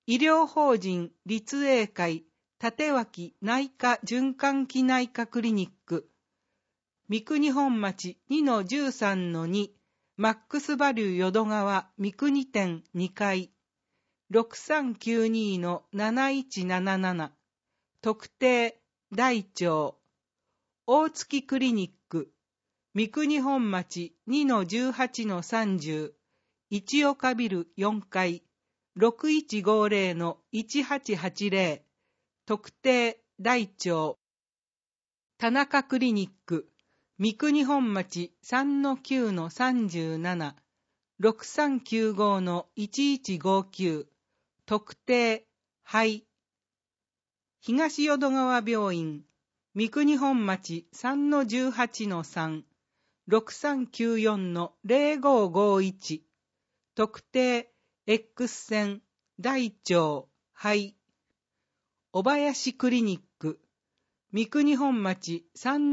医療法人立英会立脇内科循環器内科クリニック、三国本町 2-13-2 マックスバリュー淀川三国店2階 6392-7177 特定大腸大月クリニック三国本町 2-18-30 一岡ビル4階 6150-1880 特定大腸田中クリニック三国本町 3-9-37 6395-1159 特定肺東淀川病院三国本町 3-18-3 6394-0551 特定 X 線大腸肺小林クリニック三国本町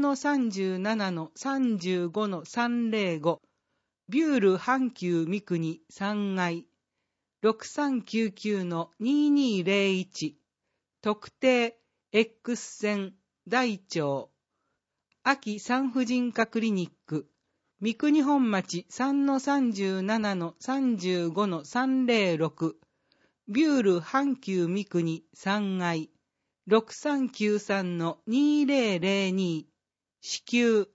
3-37-35-305 ビュール阪急三国3階 6399-2201 特定 X 線大腸秋産婦人科クリニック三国本町 3-37-35-306 ビュール阪急三国3階 6393-2002 至急